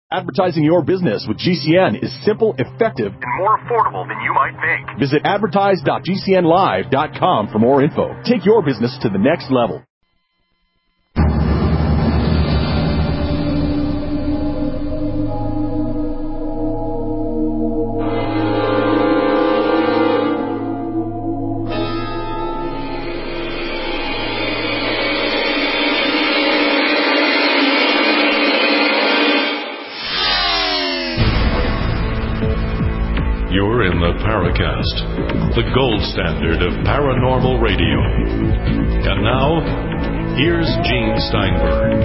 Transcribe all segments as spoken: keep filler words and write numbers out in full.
Advertising your business with G C N is simple, effective, and more affordable than you might think. Visit advertise dot g c n live dot com for more info. Take your business to the next level. You're in the Paracast, the gold standard of paranormal radio. And now, here's Gene Steinberg.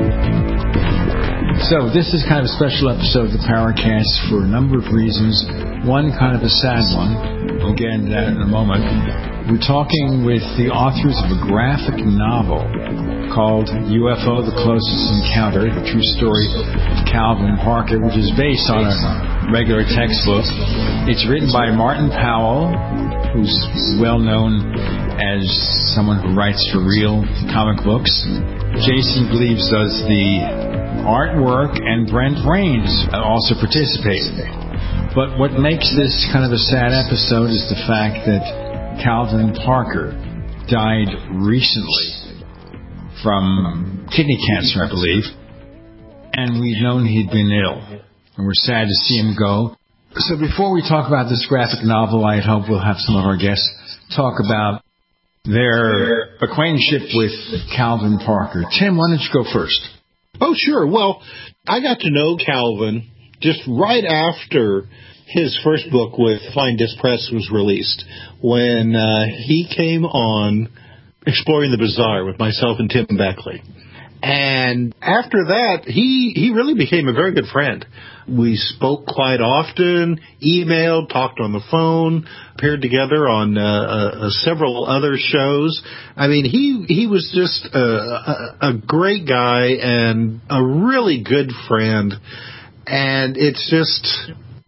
So this is kind of a special episode of the Paracast for a number of reasons. One, kind of a sad one. We'll get into that in a moment. We're talking with the authors of a graphic novel called U F O, The Closest Encounter, the true story of Calvin Parker, which is based on a regular textbook. It's written by Martin Powell, who's well known as someone who writes for real comic books. Jason Gleaves does the artwork, and Brent Rains also participates. But what makes this kind of a sad episode is the fact that Calvin Parker died recently from kidney cancer, I believe, and we've known he'd been ill. And we're sad to see him go. So before we talk about this graphic novel, I hope we'll have some of our guests talk about their acquaintanceship with Calvin Parker. Tim, why don't you go first? Oh, sure. Well, I got to know Calvin just right after his first book with Flying Disc Press was released, when uh, he came on Exploring the Bizarre with myself and Tim Beckley. And after that, he, he really became a very good friend. We spoke quite often, emailed, talked on the phone, appeared together on uh, uh, several other shows. I mean, he he was just a, a, a great guy and a really good friend. And it's just,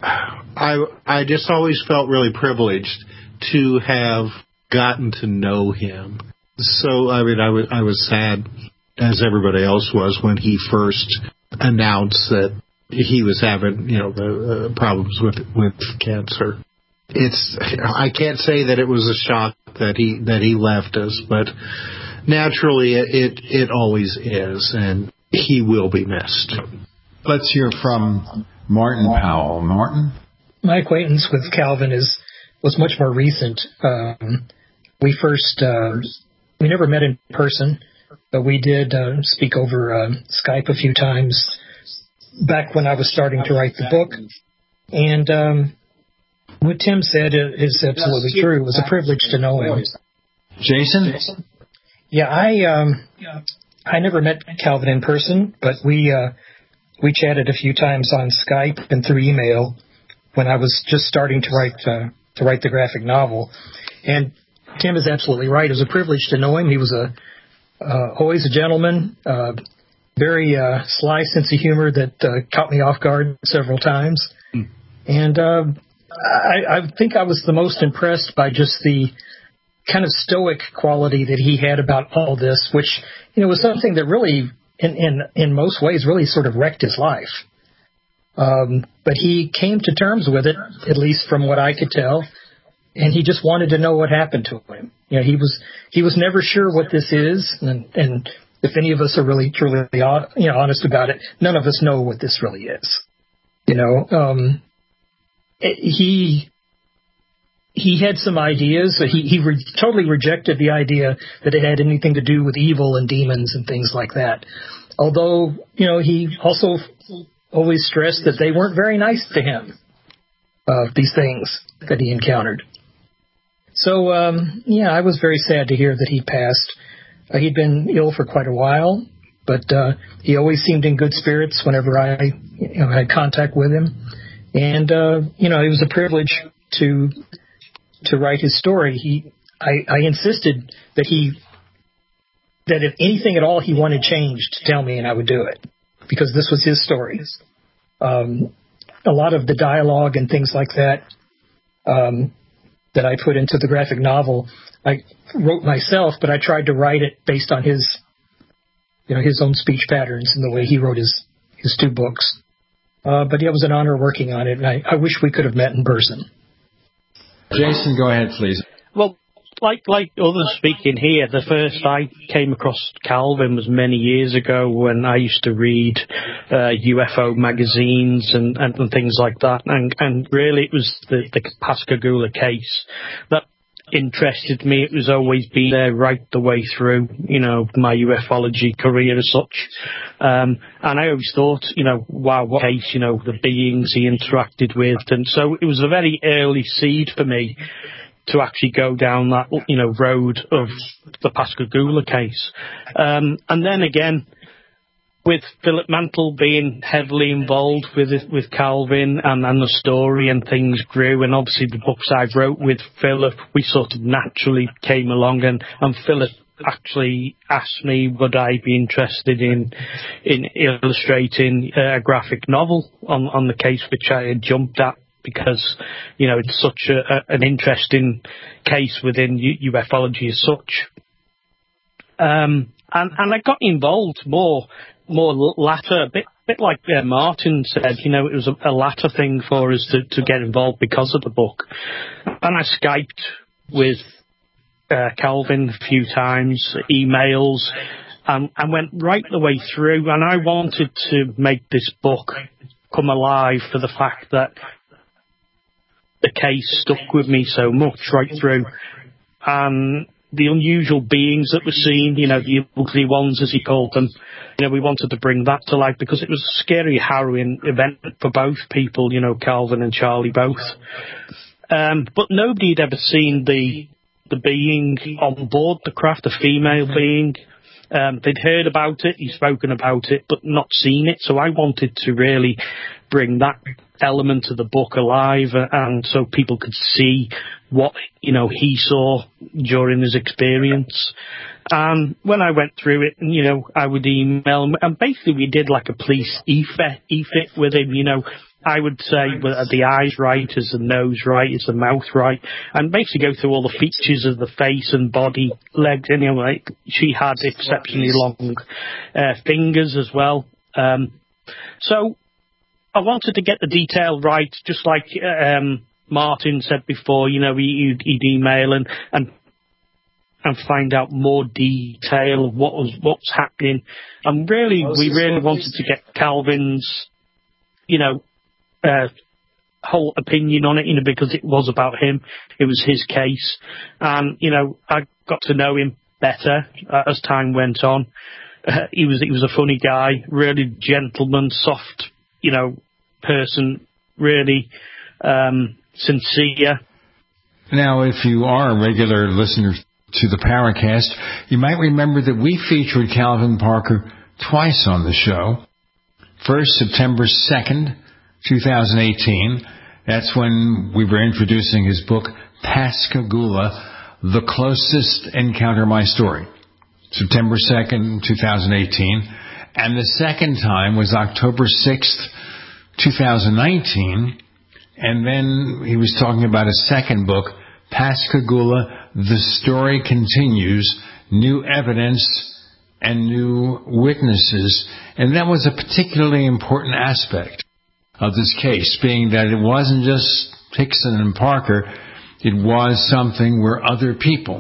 I I just always felt really privileged to have gotten to know him. So, I mean, I was, I was sad, as everybody else was, when he first announced that he was having, you know, the uh, problems with with cancer. It's I can't say that it was a shock that he that he left us, but naturally it it, it always is, and he will be missed. Let's hear from Martin Powell. Martin? My acquaintance with Calvin is was much more recent. Um, we first uh, we never met in person, but we did uh, speak over uh, Skype a few times back when I was starting to write the book. And um, what Tim said is absolutely true. It was a privilege to know him. Jason? Yeah, I um, I never met Calvin in person, but we uh, we chatted a few times on Skype and through email when I was just starting to write uh, to write the graphic novel. And Tim is absolutely right. It was a privilege to know him. He was a uh, always a gentleman. Uh, Very uh, sly sense of humor that uh, caught me off guard several times. Mm. And uh, I, I think I was the most impressed by just the kind of stoic quality that he had about all this, which, you know, was something that really, in, in, in most ways, really sort of wrecked his life. Um, but he came to terms with it, at least from what I could tell, and he just wanted to know what happened to him. You know, he was he was never sure what this is, and, and if any of us are really truly you know honest about it, none of us know what this really is. You know, um, it, he he had some ideas. He he re- totally rejected the idea that it had anything to do with evil and demons and things like that. Although, you know, he also always stressed that they weren't very nice to him. Uh, these things that he encountered. So, um, yeah, I was very sad to hear that he passed. Uh, he'd been ill for quite a while, but uh, he always seemed in good spirits whenever I you know, had contact with him. And, uh, you know, it was a privilege to to write his story. He, I, I insisted that he, that if anything at all he wanted changed, to tell me and I would do it, because this was his story. Um, a lot of the dialogue and things like that um, that I put into the graphic novel, I wrote myself, but I tried to write it based on his, you know, his own speech patterns and the way he wrote his, his two books. Uh, but yeah, it was an honor working on it, and I, I wish we could have met in person. Jason, go ahead, please. Well, like like others speaking here, the first I came across Calvin was many years ago when I used to read uh, U F O magazines and, and, and things like that. And, and really it was the, the Pascagoula case that interested me. It was always been there right the way through, you know, my ufology career as such. Um, and I always thought, you know, wow, what case, you know, the beings he interacted with. And so it was a very early seed for me to actually go down that, you know, road of the Pascagoula case. Um, and then again, with Philip Mantle being heavily involved with it, with Calvin and, and the story, and things grew, and obviously the books I wrote with Philip, we sort of naturally came along, and, and Philip actually asked me would I be interested in in illustrating a graphic novel on, on the case, which I had jumped at, because, you know, it's such a, a, an interesting case within U- ufology as such. Um, and, and I got involved more, more latter, a bit, bit like uh, Martin said, you know, it was a, a latter thing for us to, to get involved because of the book. And I Skyped with uh, Calvin a few times, emails, and, and went right the way through. And I wanted to make this book come alive for the fact that the case stuck with me so much right through. And the unusual beings that were seen, you know, the ugly ones, as he called them, you know, we wanted to bring that to life because it was a scary, harrowing event for both people, you know, Calvin and Charlie both. Um, but nobody had ever seen the the being on board the craft, a female being. Um, they'd heard about it, he'd spoken about it, but not seen it. So I wanted to really bring that element of the book alive, and so people could see what, you know, he saw during his experience. And when I went through it, you know, I would email him, and basically we did like a police E F I T with him, you know. I would say, well, are the eyes right? Is the nose right? Is the mouth right? And basically go through all the features of the face and body, legs. Anyway, she had exceptionally long uh, fingers as well. Um, so I wanted to get the detail right, just like um, Martin said before. You know, he'd, he'd email and and and find out more detail of what was what was happening. And really, we really wanted to get Calvin's, you know, Uh, whole opinion on it, you know, because it was about him. It was his case. And, you know, I got to know him better uh, as time went on. Uh, he was he was a funny guy, really gentleman, soft, you know, person, really um, sincere. Now, if you are a regular listener to the Paracast, you might remember that we featured Calvin Parker twice on the show. First, September second, twenty eighteen. That's when we were introducing his book, Pascagoula, The Closest Encounter My Story. September second, twenty eighteen. And the second time was October sixth, twenty nineteen. And then he was talking about his second book, Pascagoula, The Story Continues, New Evidence and New Witnesses. And that was a particularly important aspect of this case, being that it wasn't just Hickson and Parker, it was something where other people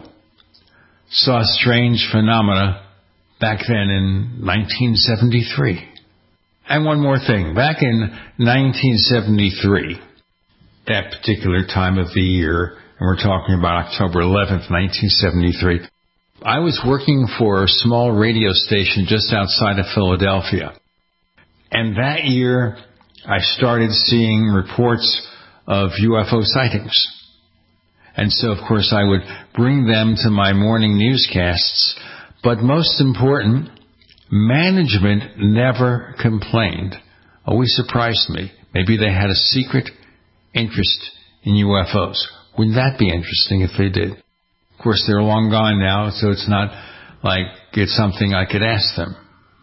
saw strange phenomena back then in nineteen seventy-three. And one more thing, back in nineteen seventy-three, that particular time of the year, and we're talking about October eleventh, nineteen seventy-three, I was working for a small radio station just outside of Philadelphia. And that year, I started seeing reports of U F O sightings. And so, of course, I would bring them to my morning newscasts. But most important, management never complained. Always surprised me. Maybe they had a secret interest in U F Os. Wouldn't that be interesting if they did? Of course, they're long gone now, so it's not like it's something I could ask them.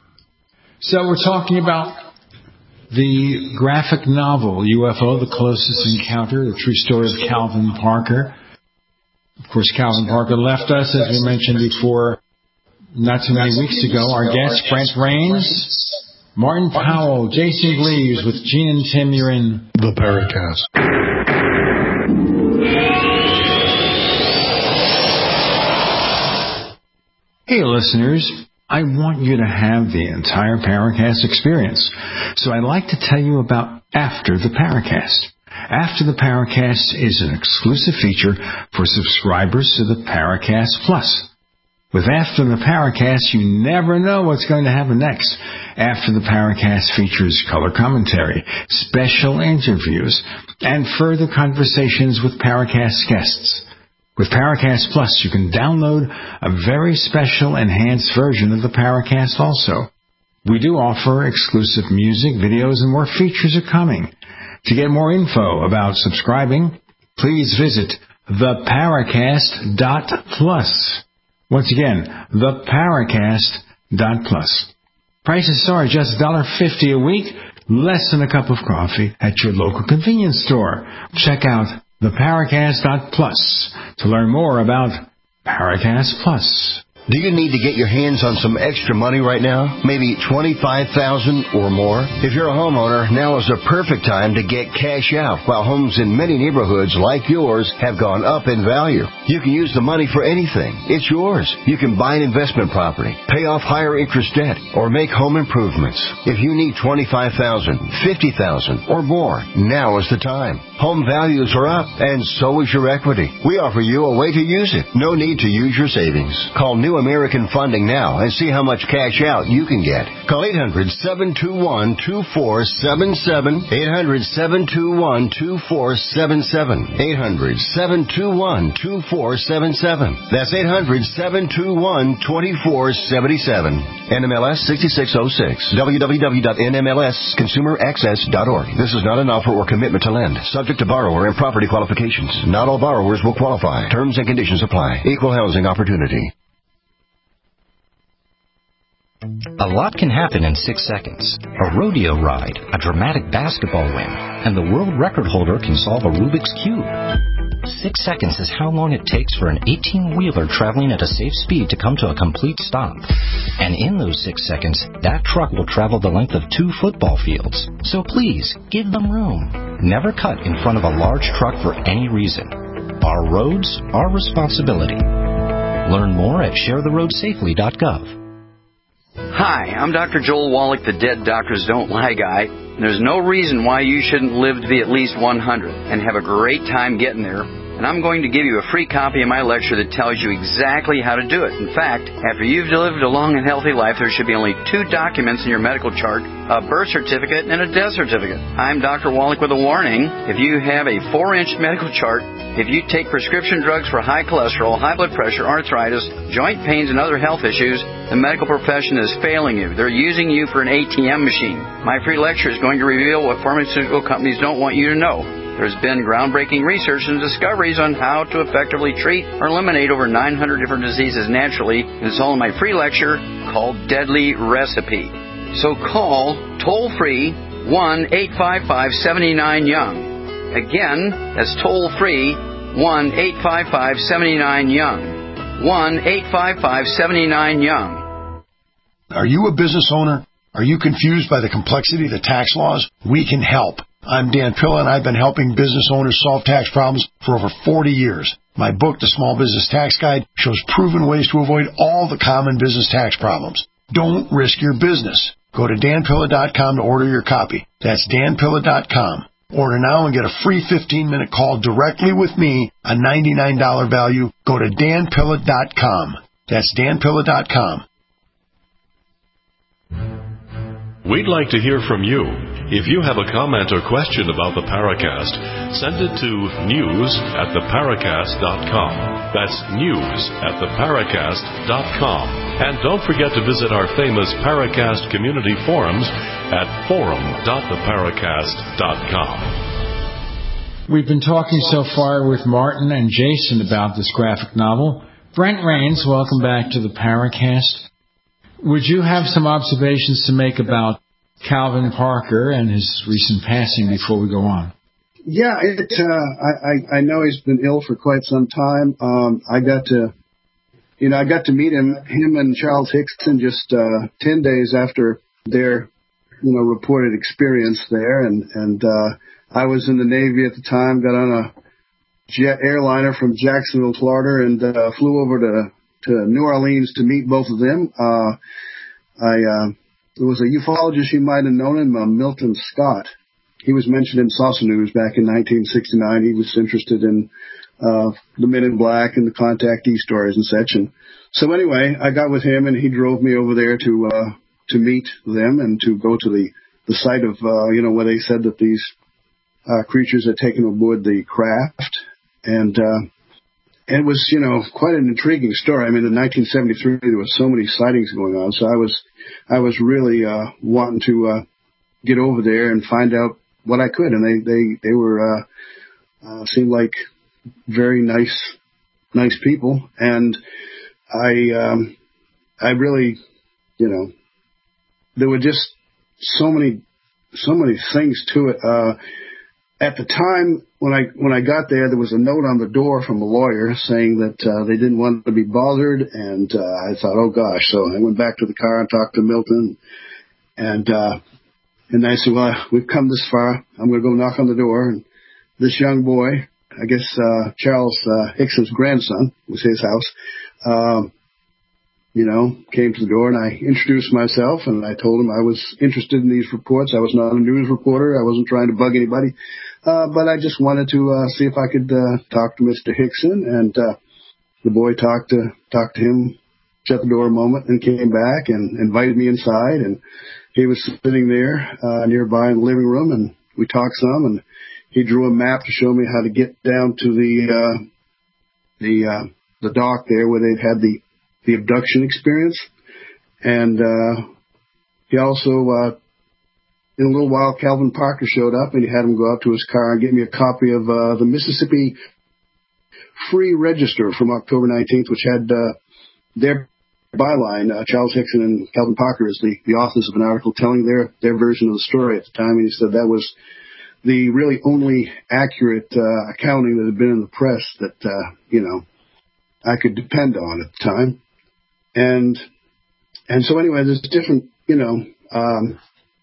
So we're talking about the graphic novel, U F O, The Closest Encounter, the true story of Calvin Parker. Of course, Calvin Parker left us, as we mentioned before, not too many weeks ago. Our guest, Brent Rains, Martin Powell, Jason Gleaves with Gene and Tim. You're in the Paracast. Hey, listeners. I want you to have the entire Paracast experience. So I'd like to tell you about After the Paracast. After the Paracast is an exclusive feature for subscribers to the Paracast Plus. With After the Paracast, you never know what's going to happen next. After the Paracast features color commentary, special interviews, and further conversations with Paracast guests. With Paracast Plus, you can download a very special enhanced version of the Paracast also. We do offer exclusive music, videos, and more features are coming. To get more info about subscribing, please visit the paracast dot plus. Once again, the paracast dot plus. Prices are just one dollar fifty a week, less than a cup of coffee at your local convenience store. Check out the paracast dot plus to learn more about Paracast Plus. Do you need to get your hands on some extra money right now? Maybe twenty-five thousand dollars or more? If you're a homeowner, now is the perfect time to get cash out while homes in many neighborhoods like yours have gone up in value. You can use the money for anything. It's yours. You can buy an investment property, pay off higher interest debt, or make home improvements. If you need twenty-five thousand dollars, fifty thousand dollars or more, now is the time. Home values are up, and so is your equity. We offer you a way to use it. No need to use your savings. Call New American Funding now and see how much cash out you can get. Call eight hundred, seven two one, two four seven seven, eight hundred, seven two one, two four seven seven, eight hundred, seven two one, two four seven seven. That's eight hundred, seven two one, two four seven seven. N M L S sixty-six oh six. w w w dot n m l s consumer access dot org. This is not an offer or commitment to lend. Subject to borrower and property qualifications. Not all borrowers will qualify. Terms and conditions apply. Equal housing opportunity. A lot can happen in six seconds. A rodeo ride, a dramatic basketball win, and the world record holder can solve a Rubik's Cube. Six seconds is how long it takes for an eighteen-wheeler traveling at a safe speed to come to a complete stop. And in those six seconds, that truck will travel the length of two football fields. So please, give them room. Never cut in front of a large truck for any reason. Our roads, our responsibility. Learn more at share the road safely dot gov. Hi, I'm Doctor Joel Wallach, the Dead Doctors Don't Lie guy. There's no reason why you shouldn't live to be at least one hundred and have a great time getting there. And I'm going to give you a free copy of my lecture that tells you exactly how to do it. In fact, after you've lived a long and healthy life, there should be only two documents in your medical chart, a birth certificate and a death certificate. I'm Doctor Wallach with a warning. If you have a four-inch medical chart, if you take prescription drugs for high cholesterol, high blood pressure, arthritis, joint pains, and other health issues, the medical profession is failing you. They're using you for an A T M machine. My free lecture is going to reveal what pharmaceutical companies don't want you to know. There's been groundbreaking research and discoveries on how to effectively treat or eliminate over nine hundred different diseases naturally. It's all in my free lecture called Deadly Recipe. So call toll-free one eight five five, seven nine, young. Again, that's toll-free one eight five five, seven nine, young. one eight five five, seven nine, young. Are you a business owner? Are you confused by the complexity of the tax laws? We can help. I'm Dan Pilla, and I've been helping business owners solve tax problems for over forty years. My book, The Small Business Tax Guide, shows proven ways to avoid all the common business tax problems. Don't risk your business. Go to dan pilla dot com to order your copy. That's dan pilla dot com. Order now and get a free fifteen-minute call directly with me, a ninety-nine dollars value. Go to dan pilla dot com. That's dan pilla dot com. We'd like to hear from you. If you have a comment or question about the Paracast, send it to news at the paracast dot com. That's news at the paracast dot com. And don't forget to visit our famous Paracast community forums at forum dot the paracast dot com. We've been talking so far with Martin and Jason about this graphic novel. Brent Rains, welcome back to the Paracast. Would you have some observations to make about Calvin Parker and his recent passing before we go on? Yeah, it, uh, I, I know he's been ill for quite some time. Um, I got to, you know, I got to meet him, him and Charles Hickson just uh, ten days after their you know, reported experience there. And, and, uh, I was in the Navy at the time, got on a jet airliner from Jacksonville, Florida, and, uh, flew over to, to New Orleans to meet both of them. Uh, I, uh, there was a ufologist you might have known him, uh, Milton Scott. He was mentioned in Saucer News back in nineteen sixty-nine. He was interested in, uh, the Men in Black and the contactee stories and such. And so anyway, I got with him and he drove me over there to, uh, to meet them and to go to the, the site of, uh, you know, where they said that these, uh, creatures had taken aboard the craft. And, uh, it was, you know, quite an intriguing story. I mean, in nineteen seventy-three, there were so many sightings going on. So I was, I was really, uh, wanting to, uh, get over there and find out what I could. And they, they, they were, uh, uh, seemed like very nice, nice people. And I, um, I really, you know, there were just so many, so many things to it. Uh, at the time when I, when I got there, there was a note on the door from a lawyer saying that, uh, they didn't want to be bothered. And, uh, I thought, oh gosh. So I went back to the car and talked to Milton and, uh, and I said, well, we've come this far. I'm going to go knock on the door. And this young boy, I guess, uh, Charles, uh, Hickson's grandson, was his house, um, you know, came to the door and I introduced myself and I told him I was interested in these reports. I was not a news reporter. I wasn't trying to bug anybody. Uh, but I just wanted to, uh, see if I could, uh, talk to Mister Hickson. And, uh, the boy talked to, talked to him, shut the door a moment and came back and invited me inside. And he was sitting there, uh, nearby in the living room and we talked some and he drew a map to show me how to get down to the, uh, the, uh, the dock there where they'd had the, the abduction experience. And, uh, he also, uh, in a little while, Calvin Parker showed up and he had him go out to his car and get me a copy of, uh, the Mississippi Free Register from October nineteenth, which had, uh, their byline, uh, Charles Hickson and Calvin Parker is the, the authors of an article telling their, their version of the story at the time. And he said that was the really only accurate, uh, accounting that had been in the press that, uh, you know, I could depend on at the time. And, and so anyway, there's different, you know, um,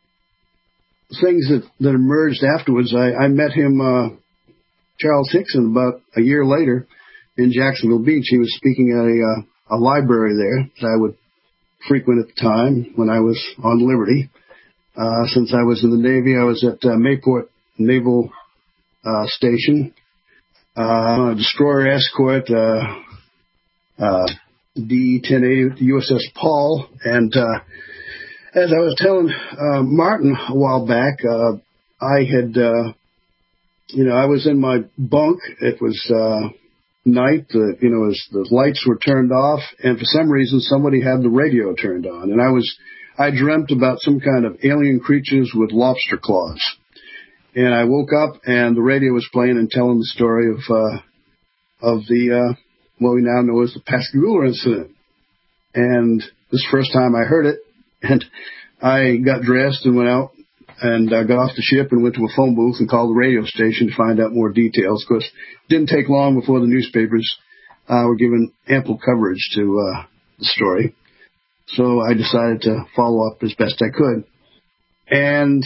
things that, that emerged afterwards. I, I met him, uh, Charles Hickson about a year later in Jacksonville Beach. He was speaking at a, uh, a library there that I would frequent at the time when I was on Liberty. Uh, since I was in the Navy, I was at uh, Mayport Naval uh, Station, uh, on a destroyer escort, uh, uh, D ten eighty U S S Paul. And uh, as I was telling uh, Martin a while back, uh, I had, uh, you know, I was in my bunk. It was uh, night. The, you know, as the lights were turned off, and for some reason, somebody had the radio turned on, and I was, I dreamt about some kind of alien creatures with lobster claws. And I woke up, and the radio was playing and telling the story of uh, of the uh, what we now know as the Pascagoula incident. And this first time I heard it, and I got dressed and went out and uh, got off the ship and went to a phone booth and called the radio station to find out more details. Of course, it didn't take long before the newspapers uh, were given ample coverage to uh, the story. So I decided to follow up as best I could. And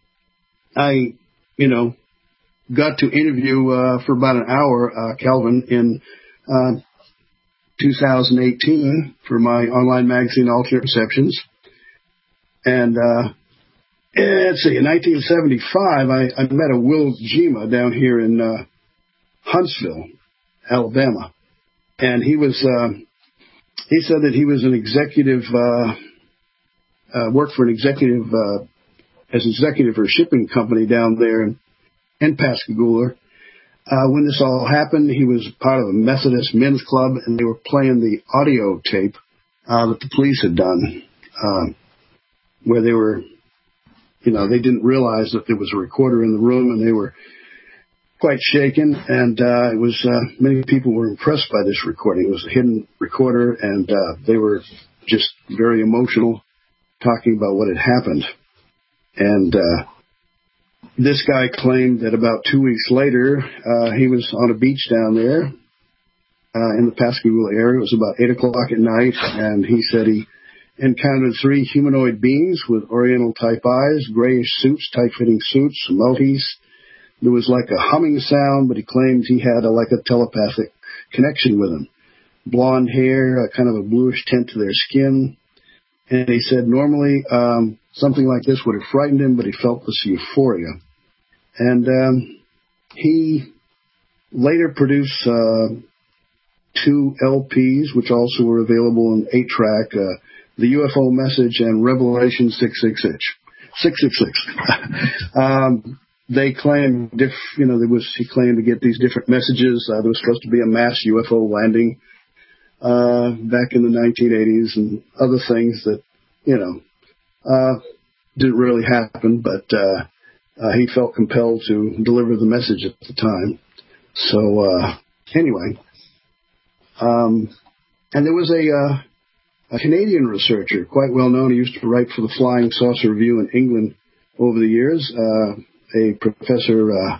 I, you know, got to interview uh, for about an hour uh, Calvin in uh, two thousand eighteen for my online magazine, Alternate Perceptions. And uh, let's see, in nineteen seventy-five, I, I met a Will Gema down here in uh, Huntsville, Alabama. And he was, uh, he said that he was an executive, uh, uh, worked for an executive, uh, as executive for a shipping company down there in, in Pascagoula. Uh, when this all happened, he was part of a Methodist men's club, and they were playing the audio tape uh, that the police had done, uh, where they were, you know, they didn't realize that there was a recorder in the room, and they were quite shaken. And uh, it was uh, many people were impressed by this recording. It was a hidden recorder, and uh, they were just very emotional, talking about what had happened. And uh, this guy claimed that about two weeks later, uh, he was on a beach down there uh, in the Pascagoula area. It was about eight o'clock at night, and he said he encountered three humanoid beings with Oriental-type eyes, grayish suits, tight-fitting suits, multis. There was like a humming sound, but he claimed he had a, like a telepathic connection with them. Blonde hair, a kind of a bluish tint to their skin. And he said normally um, something like this would have frightened him, but he felt this euphoria. And um, he later produced uh, two L Ps, which also were available in eight track, uh, The U F O Message and Revelation six six six. six six six. um, they claimed, diff, you know, there was, he claimed to get these different messages. Uh, there was supposed to be a mass U F O landing uh, back in the nineteen eighties and other things that, you know, uh, didn't really happen, but uh, uh, he felt compelled to deliver the message at the time. So, uh, anyway, um, and there was a, uh, a Canadian researcher, quite well known. He used to write for the Flying Saucer Review in England over the years, uh, a professor, uh,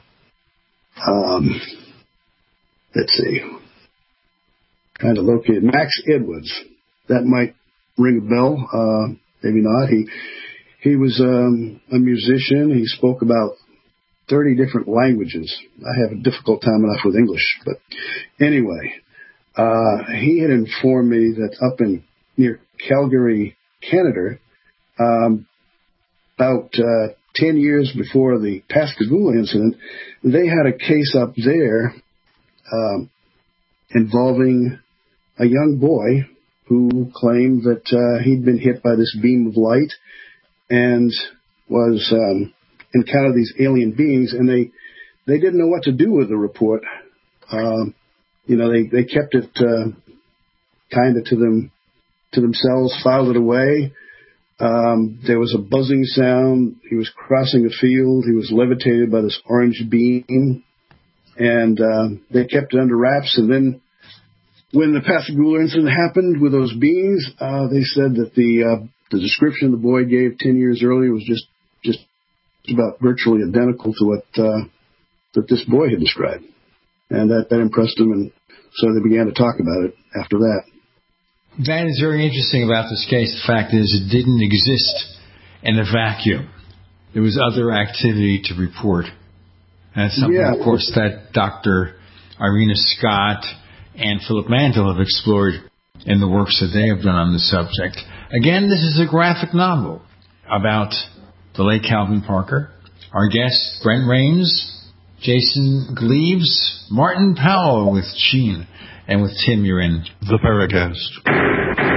um, let's see, trying to locate Max Edwards. That might ring a bell, uh, maybe not. He he was um, a musician. He spoke about thirty different languages. I have a difficult time enough with English, but anyway, uh, he had informed me that up in near Calgary, Canada, um, about uh, ten years before the Pascagoula incident, they had a case up there um, involving a young boy who claimed that uh, he'd been hit by this beam of light and was um, encountered these alien beings, and they they didn't know what to do with the report. Um, you know, they they kept it uh, kind of to them to themselves, filed it away. Um, there was a buzzing sound. He was crossing a field. He was levitated by this orange beam, and uh, they kept it under wraps. And then, when the Pascagoula incident happened with those beings, uh, they said that the uh, the description the boy gave ten years earlier was just just about virtually identical to what uh, that this boy had described, and that that impressed them, and so they began to talk about it after that. That is very interesting about this case. The fact is, it didn't exist in a vacuum. There was other activity to report. And that's something, yeah, of course, that Doctor Irena Scott and Philip Mantle have explored in the works that they have done on the subject. Again, this is a graphic novel about the late Calvin Parker. Our guests, Brent Rains, Jason Gleaves, Martin Powell with Sheen, and with Tim, you're in The Paracast.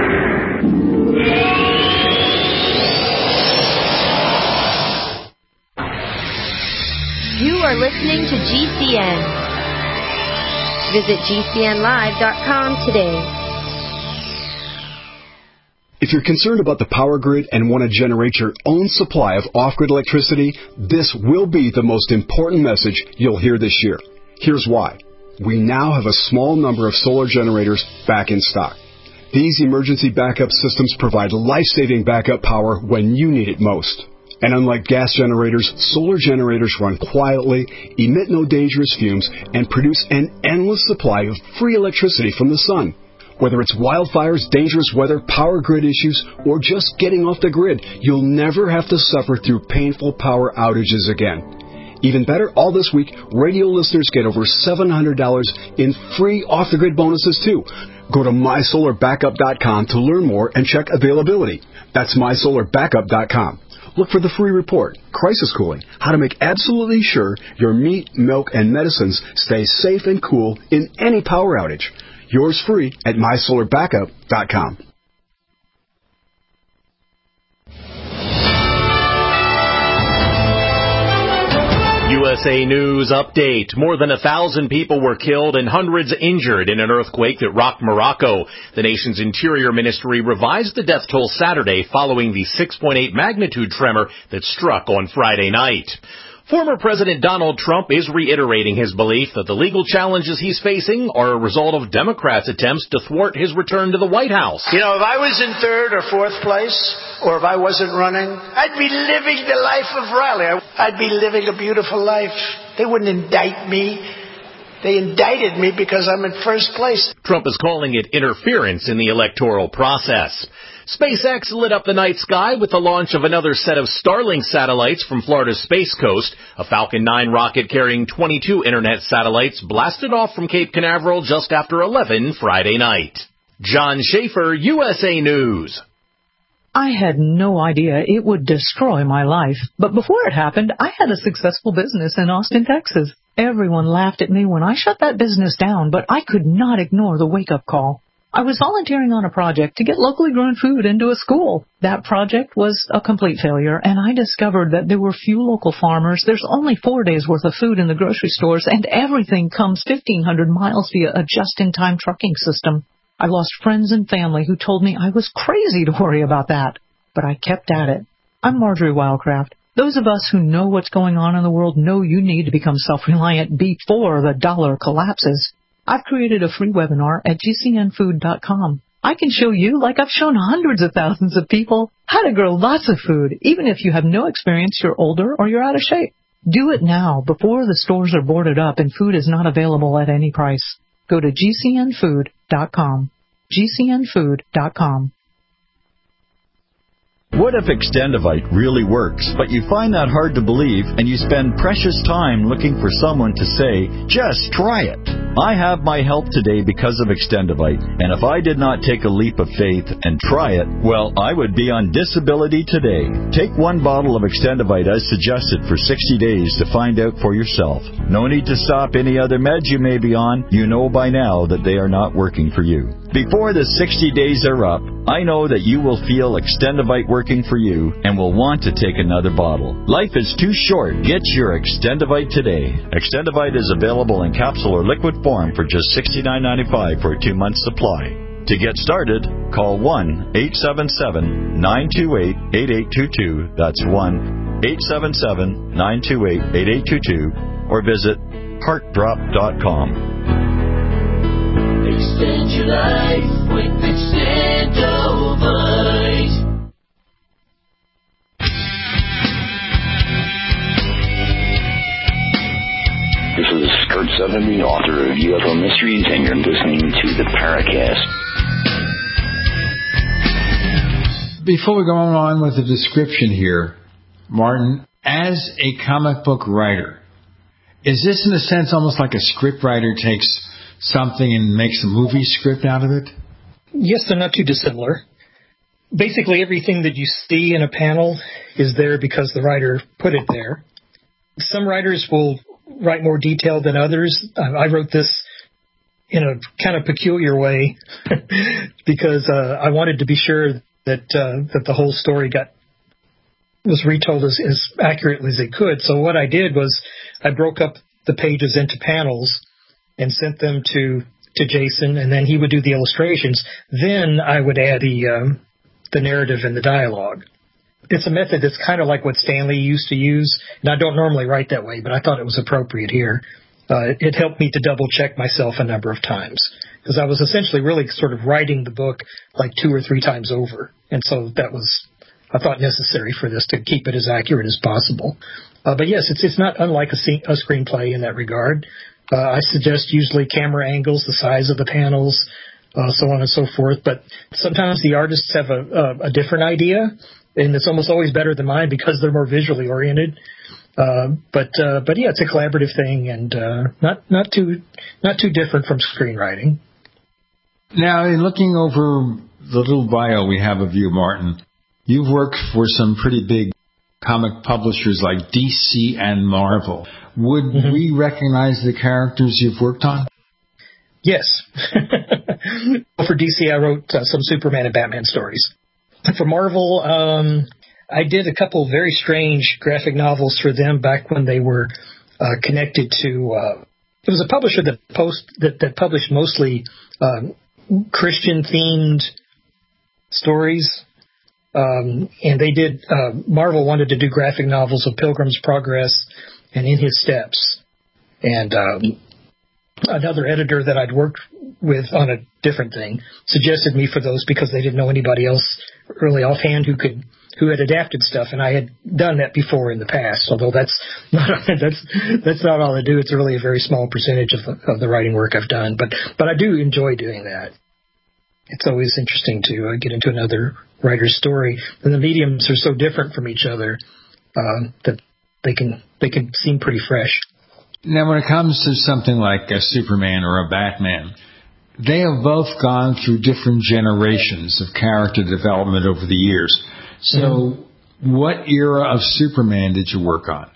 You are listening to G C N. Visit G C N live dot com today. If you're concerned about the power grid and want to generate your own supply of off-grid electricity, this will be the most important message you'll hear this year. Here's why. We now have a small number of solar generators back in stock. These emergency backup systems provide life-saving backup power when you need it most. And unlike gas generators, solar generators run quietly, emit no dangerous fumes, and produce an endless supply of free electricity from the sun. Whether it's wildfires, dangerous weather, power grid issues, or just getting off the grid, you'll never have to suffer through painful power outages again. Even better, all this week, radio listeners get over seven hundred dollars in free off-the-grid bonuses, too. Go to my solar backup dot com to learn more and check availability. That's my solar backup dot com. Look for the free report, Crisis Cooling, how to make absolutely sure your meat, milk, and medicines stay safe and cool in any power outage. Yours free at my solar backup dot com. U S A News update. More than a thousand people were killed and hundreds injured in an earthquake that rocked Morocco. The nation's Interior Ministry revised the death toll Saturday following the six point eight magnitude tremor that struck on Friday night. Former President Donald Trump is reiterating his belief that the legal challenges he's facing are a result of Democrats' attempts to thwart his return to the White House. You know, if I was in third or fourth place, or if I wasn't running, I'd be living the life of Riley. I'd be living a beautiful life. They wouldn't indict me. They indicted me because I'm in first place. Trump is calling it interference in the electoral process. SpaceX lit up the night sky with the launch of another set of Starlink satellites from Florida's Space Coast. A Falcon nine rocket carrying twenty-two internet satellites blasted off from Cape Canaveral just after eleven Friday night. John Schaefer, U S A News. I had no idea it would destroy my life, but before it happened, I had a successful business in Austin, Texas. Everyone laughed at me when I shut that business down, but I could not ignore the wake-up call. I was volunteering on a project to get locally grown food into a school. That project was a complete failure, and I discovered that there were few local farmers. There's only four days' worth of food in the grocery stores, and everything comes fifteen hundred miles via a just-in-time trucking system. I lost friends and family who told me I was crazy to worry about that, but I kept at it. I'm Marjorie Wildcraft. Those of us who know what's going on in the world know you need to become self-reliant before the dollar collapses. I've created a free webinar at G C N food dot com. I can show you, like I've shown hundreds of thousands of people, how to grow lots of food, even if you have no experience, you're older, or you're out of shape. Do it now, before the stores are boarded up and food is not available at any price. Go to G C N food dot com. G C N food dot com. What if Extendivite really works, but you find that hard to believe and you spend precious time looking for someone to say, just try it? I have my health today because of Extendivite, and if I did not take a leap of faith and try it, well, I would be on disability today. Take one bottle of Extendivite as suggested for sixty days to find out for yourself. No need to stop any other meds you may be on. You know by now that they are not working for you. Before the sixty days are up, I know that you will feel Extendivite working for you and will want to take another bottle. Life is too short. Get your Extendivite today. Extendivite is available in capsule or liquid form for just sixty-nine ninety-five for a two-month supply. To get started, call one eight seven seven, nine two eight, eight eight two two. That's one eight seven seven, nine two eight, eight eight two two. Or visit heart drop dot com. Extend your life with Extendivite. This is Kurt Sutherland, author of U F O Mysteries, and you're listening to the Paracast. Before we go on with the description here, Martin, as a comic book writer, is this in a sense almost like a script writer takes something and makes a movie script out of it? Yes, they're not too dissimilar. Basically, everything that you see in a panel is there because the writer put it there. Some writers will write more detailed than others. I wrote this in a kind of peculiar way because uh, I wanted to be sure that uh, that the whole story got was retold as, as accurately as it could. So what I did was I broke up the pages into panels and sent them to, to Jason, and then he would do the illustrations. Then I would add the um, the narrative and the dialogue. It's a method that's kind of like what Stanley used to use, and I don't normally write that way, but I thought it was appropriate here. Uh, it, it helped me to double-check myself a number of times, because I was essentially really sort of writing the book like two or three times over, and so that was, I thought, necessary for this to keep it as accurate as possible. Uh, but yes, it's it's not unlike a, scene, a screenplay in that regard. Uh, I suggest usually camera angles, the size of the panels, uh, so on and so forth. But sometimes the artists have a, a, a different idea, and it's almost always better than mine because they're more visually oriented. Uh, but uh, but yeah, it's a collaborative thing, and uh, not not too not too different from screenwriting. Now, in looking over the little bio we have of you, Martin, you've worked for some pretty big comic publishers like D C and Marvel. Would mm-hmm. we recognize the characters you've worked on? Yes. For D C, I wrote uh, some Superman and Batman stories. For Marvel, um, I did a couple of very strange graphic novels for them back when they were uh, connected to. Uh, it was a publisher that post that, that published mostly um, Christian-themed stories. Um, and they did, uh, Marvel wanted to do graphic novels of Pilgrim's Progress and In His Steps. And um, another editor that I'd worked with on a different thing suggested me for those because they didn't know anybody else really offhand who could who had adapted stuff, and I had done that before in the past. Although that's not that's that's not all I do. It's really a very small percentage of the, of the writing work I've done, but but I do enjoy doing that. It's always interesting to uh, get into another writer's story. And the mediums are so different from each other uh, that they can they can seem pretty fresh. Now, when it comes to something like a Superman or a Batman, they have both gone through different generations of character development over the years. So, mm-hmm. what era of Superman did you work on?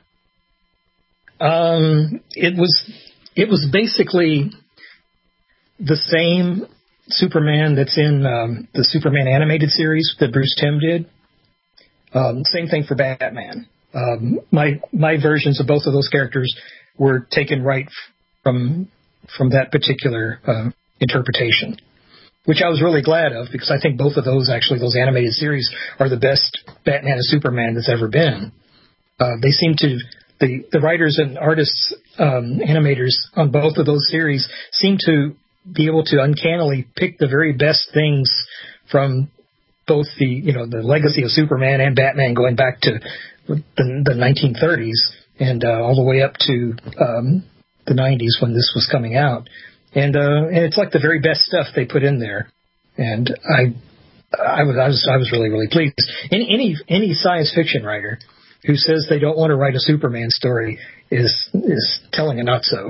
Um, it was it was basically the same Superman that's in um, the Superman animated series that Bruce Timm did. Um, same thing for Batman. Um, my my versions of both of those characters were taken right from from that particular uh, interpretation, which I was really glad of, because I think both of those, actually, those animated series are the best Batman and Superman that's ever been. Uh, they seem to, the, the writers and artists, um, animators on both of those series seem to be able to uncannily pick the very best things from both the, you know, the legacy of Superman and Batman going back to the, the nineteen thirties and uh, all the way up to um, the nineties when this was coming out. And uh, and it's like the very best stuff they put in there, and I, I was I was I was really really pleased. Any any any science fiction writer who says they don't want to write a Superman story is is telling a not so,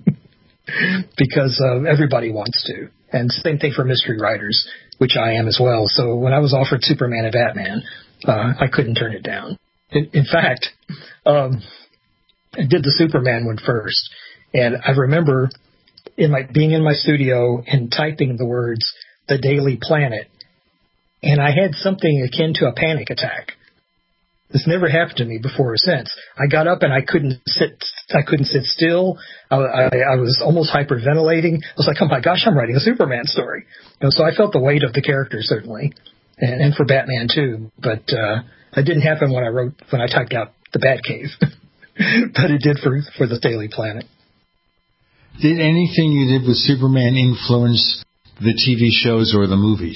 because uh, everybody wants to, and same thing for mystery writers, which I am as well. So when I was offered Superman and Batman, uh, I couldn't turn it down. In, in fact, um, I did the Superman one first, and I remember. In my being in my studio and typing the words "The Daily Planet," and I had something akin to a panic attack. This never happened to me before or since. I got up and I couldn't sit. I couldn't sit still. I, I, I was almost hyperventilating. I was like, "Oh my gosh, I'm writing a Superman story." You know, so I felt the weight of the character certainly, and, and for Batman too. But uh, it didn't happen when I wrote when I typed out the Batcave, but it did for for the Daily Planet. Did anything you did with Superman influence the T V shows or the movies?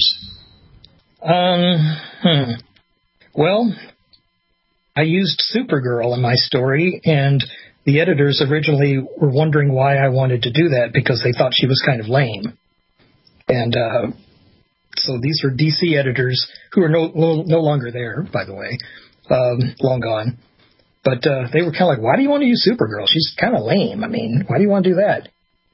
Um, hmm. Well, I used Supergirl in my story, and the editors originally were wondering why I wanted to do that, because they thought she was kind of lame. And uh, so these are D C editors who are no no, no longer there, by the way, um, long gone. But uh, they were kind of like, why do you want to use Supergirl? She's kind of lame. I mean, why do you want to do that?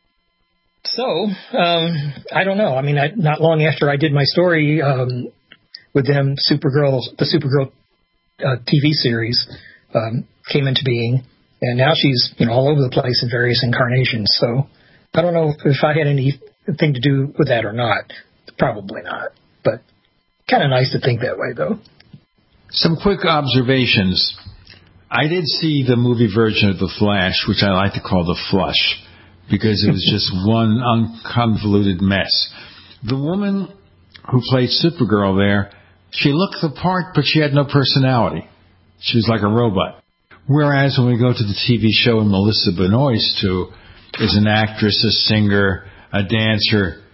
So, um, I don't know. I mean, I, not long after I did my story um, with them, Supergirl, the Supergirl uh, T V series um, came into being. And now she's, you know, all over the place in various incarnations. So I don't know if I had anything to do with that or not. Probably not. But kind of nice to think that way, though. Some quick observations. I did see the movie version of The Flash, which I like to call The Flush, because it was just one unconvoluted mess. The woman who played Supergirl there, she looked the part, but she had no personality. She was like a robot. Whereas when we go to the T V show and Melissa Benoist, who is an actress, a singer, a dancer,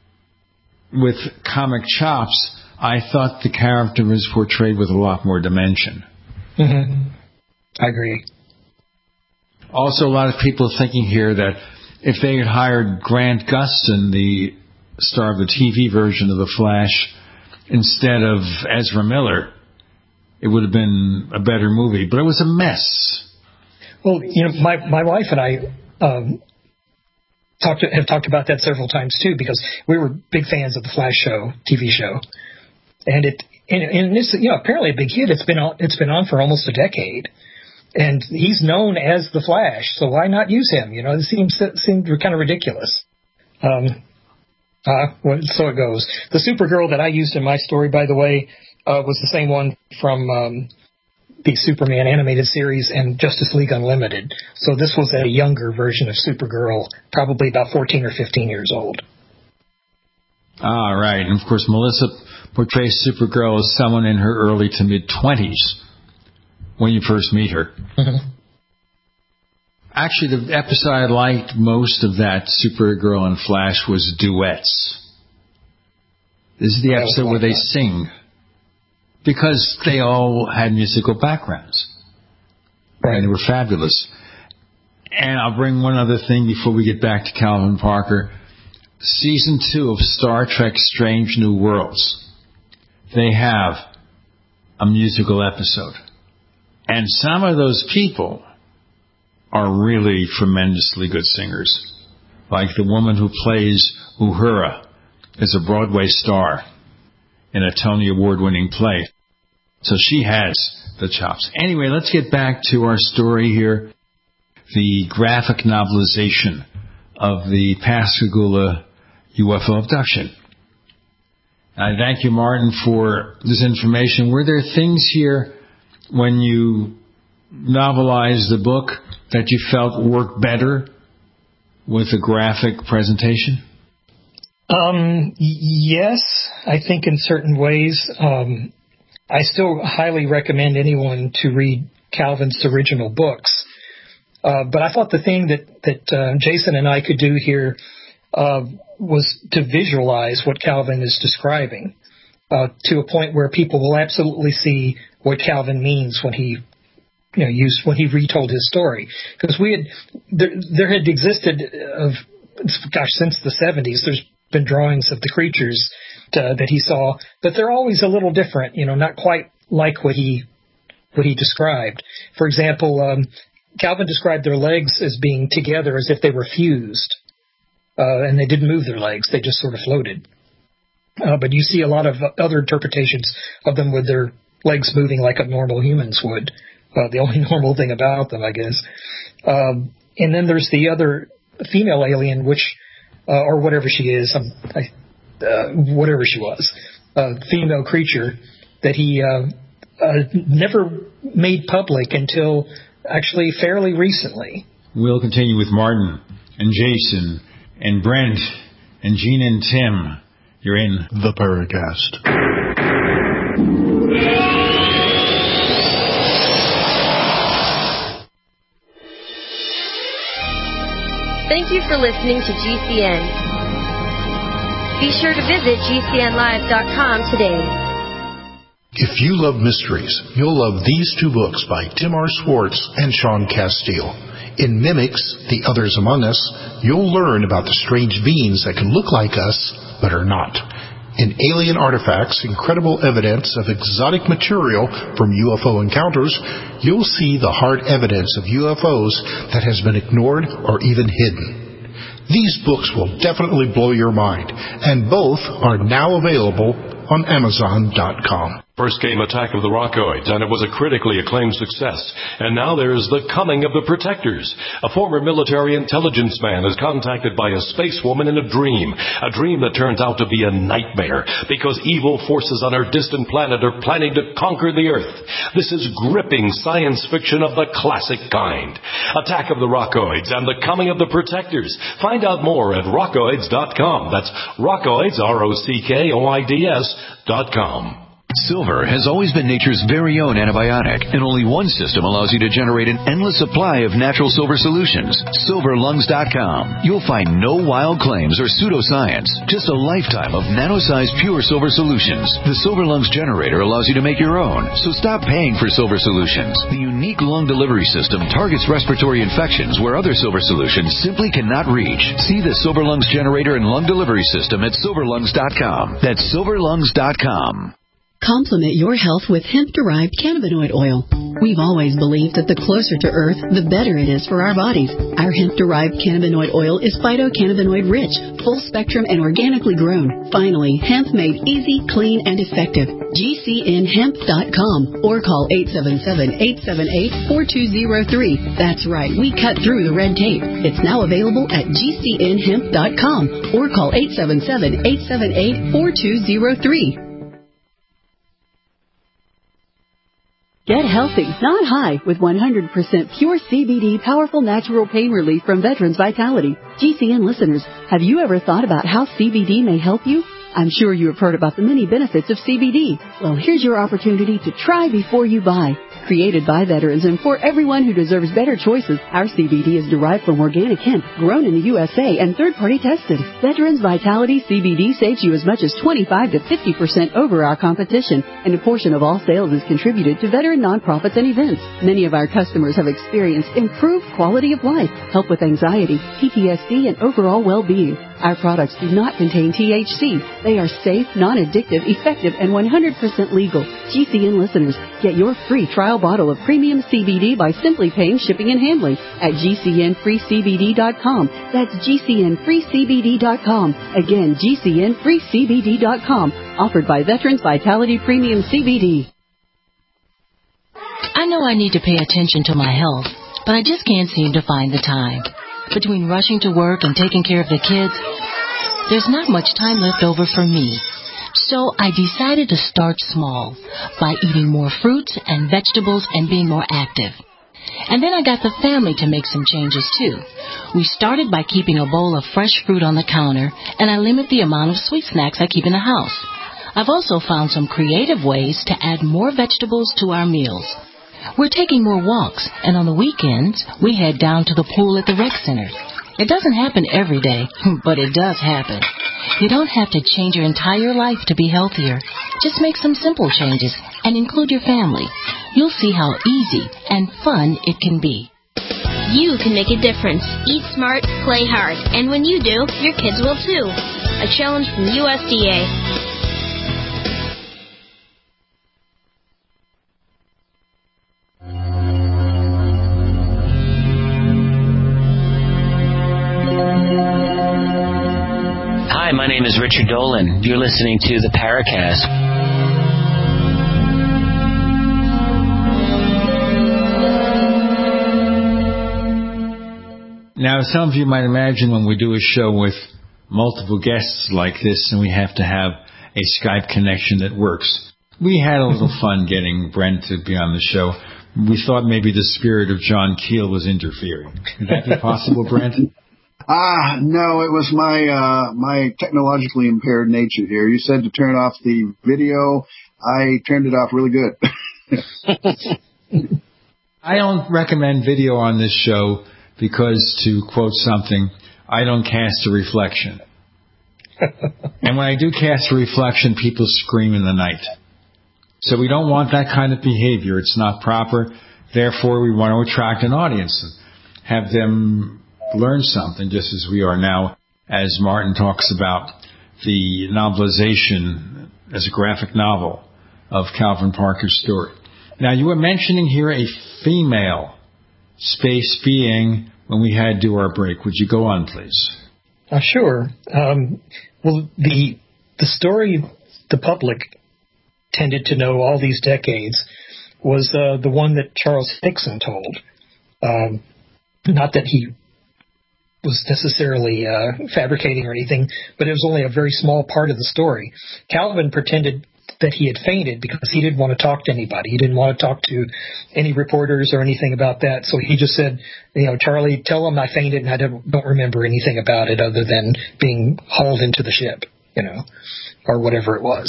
with comic chops, I thought the character was portrayed with a lot more dimension. Mm-hmm. I agree. Also, a lot of people are thinking here that if they had hired Grant Gustin, the star of the T V version of The Flash, instead of Ezra Miller, it would have been a better movie. But it was a mess. Well, you know, my my wife and I um, talked to, have talked about that several times too, because we were big fans of the Flash show, T V show, and it and, and it's, you know, apparently a big hit. It's been on, it's been on for almost a decade. And he's known as the Flash, so why not use him? You know, it seems seemed kind of ridiculous. Um, uh, well, so it goes. The Supergirl that I used in my story, by the way, uh, was the same one from um, the Superman animated series and Justice League Unlimited. So this was a younger version of Supergirl, probably about fourteen or fifteen years old. Ah, right. And of course, Melissa portrays Supergirl as someone in her early to mid-twenties. When you first meet her. Mm-hmm. Actually, the episode I liked most of that Supergirl and Flash was duets. This is the episode where they sing. Because they all had musical backgrounds. Right. And they were fabulous. And I'll bring one other thing before we get back to Calvin Parker. Season two of Star Trek Strange New Worlds. they have a musical episode. And some of those people are really tremendously good singers. Like the woman who plays Uhura is a Broadway star in a Tony Award-winning play. So she has the chops. Anyway, let's get back to our story here. The graphic novelization of the Pascagoula U F O abduction. I thank you, Martin, for this information. Were there things here when you novelized the book that you felt worked better with a graphic presentation? Um, yes, I think in certain ways. Um, I still highly recommend anyone to read Calvin's original books. Uh, but I thought the thing that, that uh, Jason and I could do here uh, was to visualize what Calvin is describing uh, to a point where people will absolutely see what Calvin means when he, you know, used when he retold his story. Because we had there, there had existed of gosh since the seventies. There's been drawings of the creatures to, that he saw, but they're always a little different. You know, not quite like what he what he described. For example, um, Calvin described their legs as being together as if they were fused, uh, and they didn't move their legs; they just sort of floated. Uh, but you see a lot of other interpretations of them with their legs moving like a normal humans would. Uh, the only normal thing about them, I guess. Um, and then there's the other female alien, which, uh, or whatever she is, um, I, uh, whatever she was, uh, female creature that he uh, uh, never made public until actually fairly recently. We'll continue with Martin and Jason and Brent and Gene and Tim. You're in the Paracast. Thank you for listening to G C N. Be sure to visit G C N live dot com today. If you love mysteries, you'll love these two books by Tim R. Swartz and Sean Castile. In Mimics, The Others Among Us, you'll learn about the strange beings that can look like us, but are not. In Alien Artifacts, Incredible Evidence of Exotic Material from U F O Encounters, you'll see the hard evidence of U F Os that has been ignored or even hidden. These books will definitely blow your mind, and both are now available on Amazon dot com. First came Attack of the Rockoids, and it was a critically acclaimed success. And now there's The Coming of the Protectors. A former military intelligence man is contacted by a space woman in a dream, a dream that turns out to be a nightmare, because evil forces on our distant planet are planning to conquer the Earth. This is gripping science fiction of the classic kind. Attack of the Rockoids and The Coming of the Protectors. Find out more at rockoids dot com. That's Rockoids, R O C K O I D S dot com. Silver has always been nature's very own antibiotic, and only one system allows you to generate an endless supply of natural silver solutions. silver lungs dot com. You'll find no wild claims or pseudoscience, just a lifetime of nano-sized pure silver solutions. The Silver Lungs generator allows you to make your own, so stop paying for silver solutions. The unique lung delivery system targets respiratory infections where other silver solutions simply cannot reach. See the Silver Lungs generator and lung delivery system at silver lungs dot com. That's silver lungs dot com. Complement your health with hemp-derived cannabinoid oil. We've always believed that the closer to Earth, the better it is for our bodies. Our hemp-derived cannabinoid oil is phytocannabinoid-rich, full-spectrum, and organically grown. Finally, hemp made easy, clean, and effective. G C N hemp dot com or call eight seven seven, eight seven eight, four two zero three. That's right, we cut through the red tape. It's now available at G C N hemp dot com or call eight seven seven, eight seven eight, four two zero three. Get healthy, not high, with one hundred percent pure C B D powerful natural pain relief from Veterans Vitality. G C N listeners, have you ever thought about how C B D may help you? I'm sure you have heard about the many benefits of C B D. Well, here's your opportunity to try before you buy. Created by veterans and for everyone who deserves better choices, our C B D is derived from organic hemp, grown in the U S A and third-party tested. Veterans Vitality C B D saves you as much as twenty-five to fifty percent over our competition, and a portion of all sales is contributed to veteran nonprofits and events. Many of our customers have experienced improved quality of life, help with anxiety, P T S D, and overall well-being. Our products do not contain T H C. They are safe, non-addictive, effective, and one hundred percent legal. G C N listeners, get your free trial bottle of premium C B D by simply paying shipping and handling at G C N free C B D dot com. That's G C N free C B D dot com. Again, G C N free C B D dot com. Offered by Veterans Vitality Premium C B D. I know I need to pay attention to my health, but I just can't seem to find the time. Between rushing to work and taking care of the kids, there's not much time left over for me. So I decided to start small by eating more fruits and vegetables and being more active. And then I got the family to make some changes too. We started by keeping a bowl of fresh fruit on the counter, and I limit the amount of sweet snacks I keep in the house. I've also found some creative ways to add more vegetables to our meals. We're taking more walks, and on the weekends, we head down to the pool at the rec center. It doesn't happen every day, but it does happen. You don't have to change your entire life to be healthier. Just make some simple changes and include your family. You'll see how easy and fun it can be. You can make a difference. Eat smart, play hard, and when you do, your kids will too. A challenge from U S D A. Hi, my name is Richard Dolan. You're listening to the Paracast. Now, some of you might imagine when we do a show with multiple guests like this and we have to have a Skype connection that works. We had a little fun getting Brent to be on the show. We thought maybe the spirit of John Keel was interfering. Could that be possible, Brent? Ah, no, it was my uh, my technologically impaired nature here. You said to turn off the video. I turned it off really good. I don't recommend video on this show because, to quote something, I don't cast a reflection. And when I do cast a reflection, people scream in the night. So we don't want that kind of behavior. It's not proper. Therefore, we want to attract an audience and have them learn something, just as we are now, as Martin talks about the novelization as a graphic novel of Calvin Parker's story. Now, you were mentioning here a female space being when we had to do our break. Would you go on, please? Uh, sure. Um, well, the the story the public tended to know all these decades was uh, the one that Charles Hickson told. Um, not that he was necessarily uh, fabricating or anything, but it was only a very small part of the story. Calvin pretended that he had fainted because he didn't want to talk to anybody. He didn't want to talk to any reporters or anything about that. So he just said, you know, Charlie, tell them I fainted and I don't, don't remember anything about it other than being hauled into the ship, you know, or whatever it was.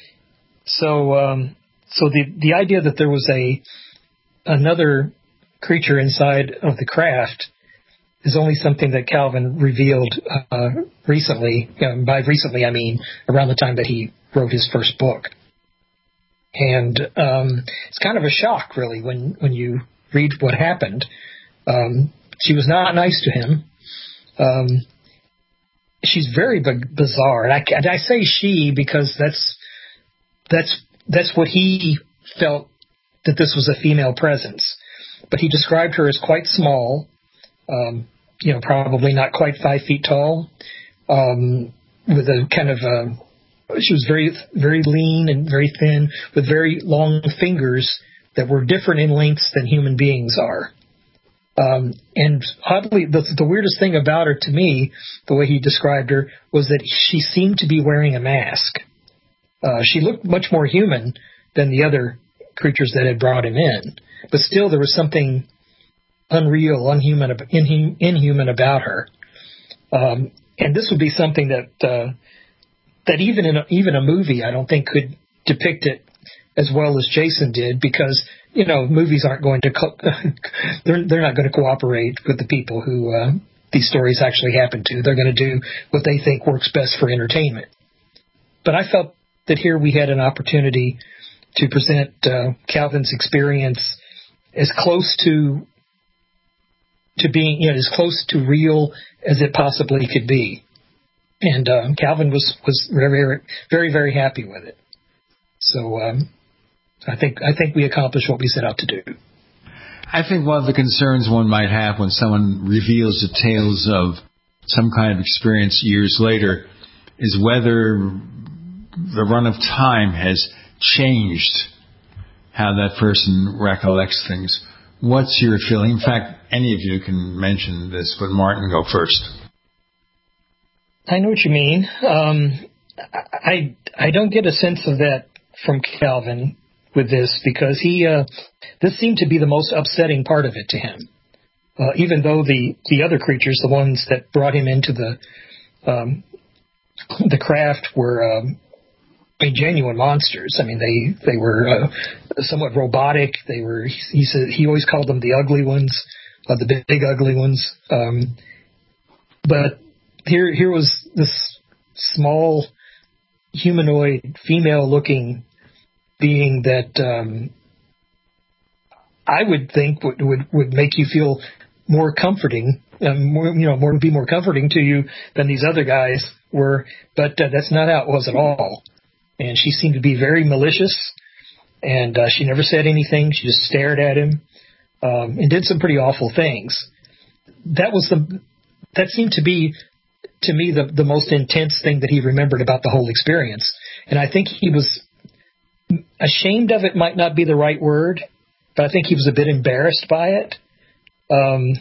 So, um, so the the idea that there was a another creature inside of the craft is only something that Calvin revealed uh, recently. Um, by recently, I mean around the time that he wrote his first book. And um, it's kind of a shock, really, when, when you read what happened. Um, she was not nice to him. Um, she's very b- bizarre. And I, and I say she because that's that's that's what he felt, that this was a female presence. But he described her as quite small, um, you know, probably not quite five feet tall, um, with a kind of a, she was very, very lean and very thin, with very long fingers that were different in lengths than human beings are. Um, and oddly, the, the weirdest thing about her to me, the way he described her, was that she seemed to be wearing a mask. Uh, she looked much more human than the other creatures that had brought him in. But still, there was something unreal, unhuman, inhum, inhuman about her. Um, and this would be something that uh, that even in a, even a movie, I don't think could depict it as well as Jason did, because you know movies aren't going to co- they're they're not going to cooperate with the people who uh, these stories actually happen to. They're going to do what they think works best for entertainment. But I felt that here we had an opportunity to present uh, Calvin's experience as close to to being, you know, as close to real as it possibly could be. and um, Calvin was was very very very happy with it. So um, I think I think we accomplished what we set out to do. I think one of the concerns one might have when someone reveals the tales of some kind of experience years later is whether the run of time has changed how that person recollects things. What's your feeling? In fact, any of you can mention this, but Martin, go first. I know what you mean. Um, I I don't get a sense of that from Calvin with this, because he uh, this seemed to be the most upsetting part of it to him. Uh, even though the, the other creatures, the ones that brought him into the um, the craft, were um, genuine monsters. I mean, they they were uh, somewhat robotic. They were. He said he always called them the ugly ones, uh, the big, big ugly ones. Um, but here here was this small humanoid, female-looking being that um, I would think would, would would make you feel more comforting, um, more, you know, more be more comforting to you than these other guys were. But uh, that's not how it was at all. And she seemed to be very malicious, and uh, she never said anything. She just stared at him um, and did some pretty awful things. That was the that seemed to be, to me, the the most intense thing that he remembered about the whole experience. And I think he was ashamed of it. Might not be the right word, but I think he was a bit embarrassed by it, um,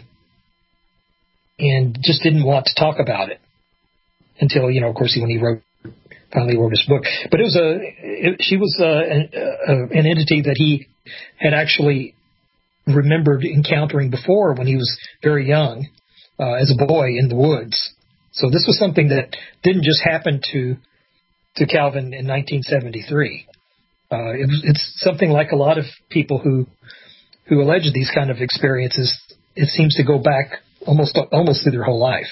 and just didn't want to talk about it until, you know, of course, when he wrote, finally wrote his book. But it was a, it, she was a, a, an entity that he had actually remembered encountering before when he was very young, uh, as a boy in the woods. So this was something that didn't just happen to to Calvin in nineteen seventy-three. Uh, it, it's something like a lot of people who who allege these kind of experiences. It seems to go back almost almost through their whole life.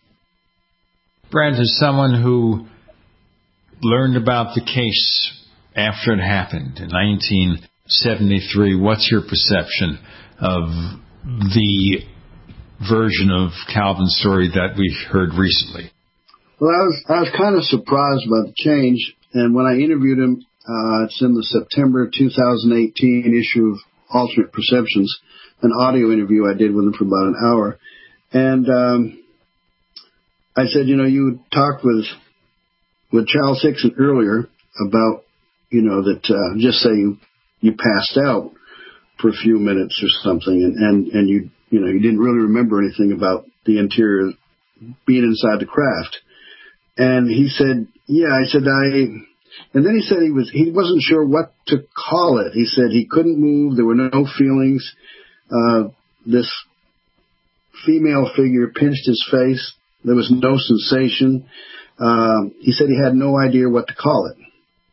Brent, as someone who learned about the case after it happened in nineteen seventy-three, what's your perception of the version of Calvin's story that we heard recently? Well, I was I was kind of surprised by the change, and when I interviewed him, uh, it's in the September two thousand eighteen issue of Alternate Perceptions, an audio interview I did with him for about an hour, and um, I said, you know, you talked with with Charles Hickson earlier about, you know, that uh, just say you you passed out for a few minutes or something, and and and you you know you didn't really remember anything about the interior being inside the craft. And he said, yeah, I said, I, and then he said he was, he wasn't sure what to call it. He said he couldn't move. There were no feelings. Uh, this female figure pinched his face. There was no sensation. Um, he said he had no idea what to call it.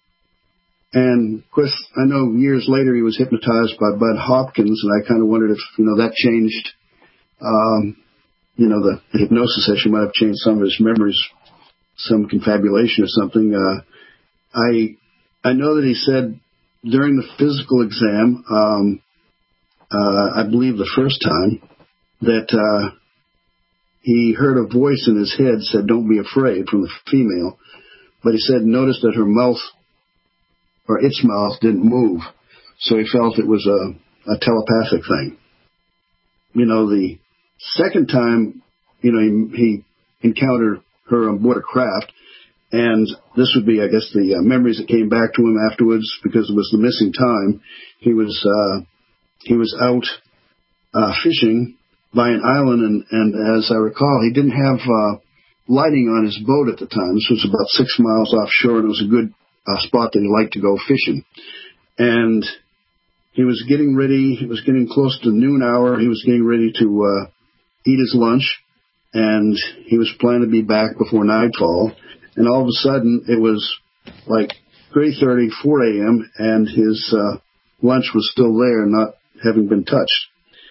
And of course, I know years later he was hypnotized by Bud Hopkins, and I kind of wondered if, you know, that changed, um, you know, the, the hypnosis session might have changed some of his memories, some confabulation or something. Uh, I I know that he said during the physical exam, um, uh, I believe the first time, that uh, he heard a voice in his head said, "Don't be afraid," from the female. But he said, noticed that her mouth, or its mouth, didn't move. So he felt it was a, a telepathic thing. You know, the second time, you know, he, he encountered her on board a craft, and this would be, I guess, the uh, memories that came back to him afterwards, because it was the missing time. He was uh, he was out uh, fishing by an island, and, and as I recall, he didn't have uh, lighting on his boat at the time. This was about six miles offshore, and it was a good uh, spot that he liked to go fishing. And he was getting ready. It was getting close to noon hour. He was getting ready to uh, eat his lunch, and he was planning to be back before nightfall. And all of a sudden, it was like three thirty, four a.m., and his uh, lunch was still there, not having been touched.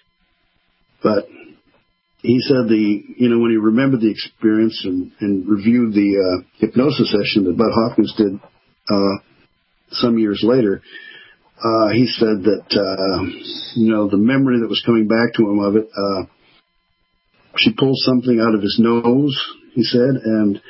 But he said the, you know, when he remembered the experience and, and reviewed the uh, hypnosis session that Bud Hopkins did uh, some years later, uh, he said that, uh, you know, the memory that was coming back to him of it, uh, she pulled something out of his nose, he said, and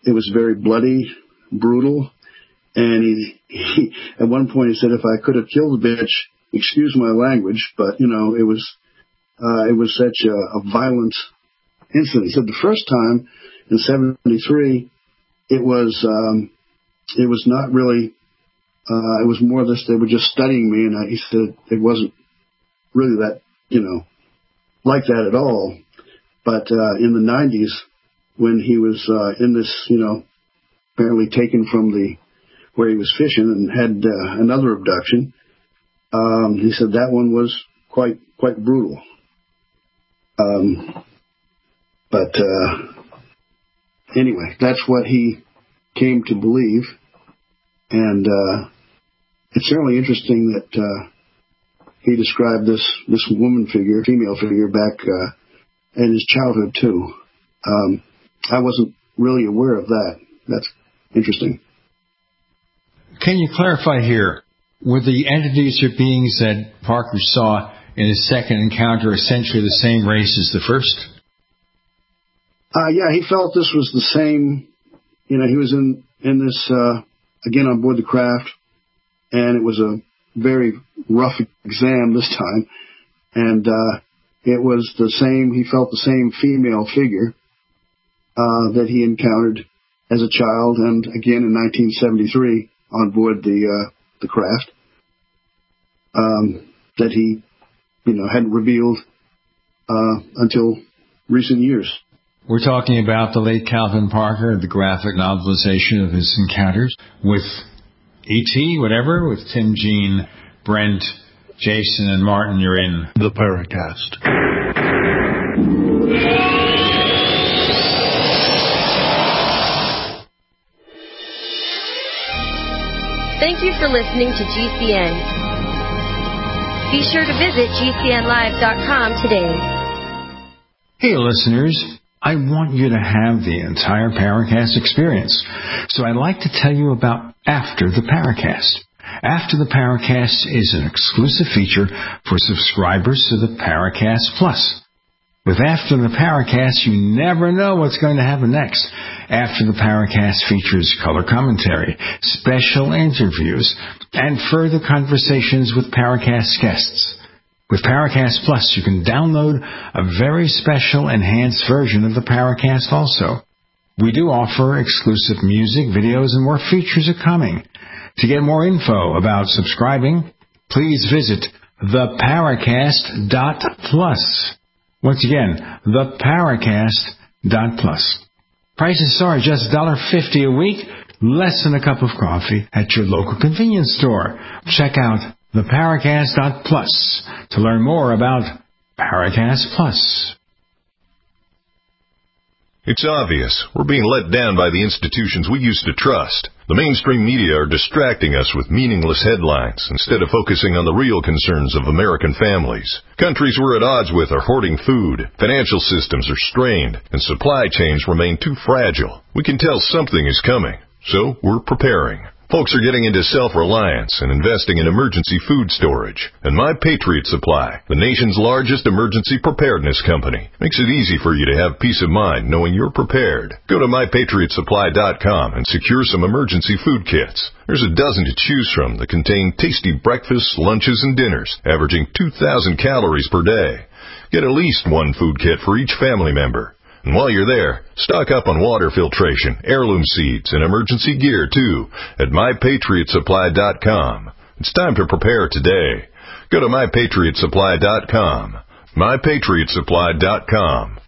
it was very bloody, brutal. And he, he, at one point he said, if I could have killed the bitch, excuse my language, but, you know, it was, uh, it was such a, a violent incident. He said the first time in seventy-three, it was, um, it was not really, uh, it was more this, they were just studying me, and I, he said it wasn't really that, you know, like that at all. But, uh, in the nineties, when he was, uh, in this, you know, apparently taken from the, where he was fishing and had, uh, another abduction, um, he said that one was quite, quite brutal. Um, but, uh, anyway, that's what he came to believe. And, uh, it's certainly interesting that, uh, he described this, this woman figure, female figure back, uh, in his childhood too. Um, I wasn't really aware of that. That's interesting. Can you clarify here, were the entities or beings that Parker saw in his second encounter essentially the same race as the first? Uh, yeah, he felt this was the same. You know, he was in, in this, uh, again on board the craft, and it was a very rough exam this time. And, uh, it was the same, he felt the same female figure, uh, that he encountered as a child and again in nineteen seventy-three on board the, uh, the craft, um, that he, you know, hadn't revealed, uh, until recent years. We're talking about the late Calvin Parker, the graphic novelization of his encounters with E T, whatever, with Tim, Gene, Brent, Jason, and Martin. You're in the Paracast. Thank you for listening to G C N. Be sure to visit G C N live dot com today. Hey, listeners. I want you to have the entire Paracast experience. So I'd like to tell you about After the Paracast. After the Paracast is an exclusive feature for subscribers to the Paracast Plus. With After the Paracast, you never know what's going to happen next. After the Paracast features color commentary, special interviews, and further conversations with Paracast guests. With Paracast Plus, you can download a very special enhanced version of the Paracast also. We do offer exclusive music, videos, and more features are coming. To get more info about subscribing, please visit the paracast dot plus. Once again, the paracast dot plus. Prices are just one dollar fifty a week, less than a cup of coffee at your local convenience store. Check out the paracast dot plus to learn more about Paracast Plus. It's obvious. We're being let down by the institutions we used to trust. The mainstream media are distracting us with meaningless headlines instead of focusing on the real concerns of American families. Countries we're at odds with are hoarding food, financial systems are strained, and supply chains remain too fragile. We can tell something is coming, so we're preparing. Folks are getting into self-reliance and investing in emergency food storage. And My Patriot Supply, the nation's largest emergency preparedness company, makes it easy for you to have peace of mind knowing you're prepared. Go to my patriot supply dot com and secure some emergency food kits. There's a dozen to choose from that contain tasty breakfasts, lunches, and dinners, averaging two thousand calories per day. Get at least one food kit for each family member. And while you're there, stock up on water filtration, heirloom seeds, and emergency gear, too, at my patriot supply dot com. It's time to prepare today. Go to my patriot supply dot com. my patriot supply dot com.